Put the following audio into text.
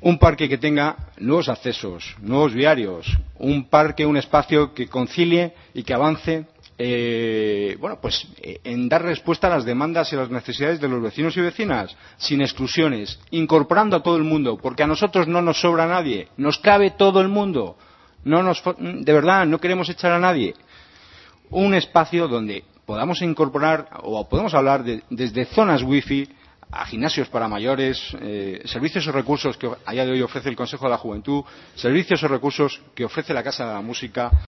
Un parque que tenga nuevos accesos, nuevos viarios, un parque, un espacio que concilie y que avance en dar respuesta a las demandas y a las necesidades de los vecinos y vecinas, sin exclusiones, incorporando a todo el mundo, porque a nosotros no nos sobra nadie, nos cabe todo el mundo, de verdad, no queremos echar a nadie. Un espacio donde podamos incorporar o podemos hablar desde zonas wifi a gimnasios para mayores, servicios o recursos que a día de hoy ofrece el Consejo de la Juventud, servicios o recursos que ofrece la Casa de la Música.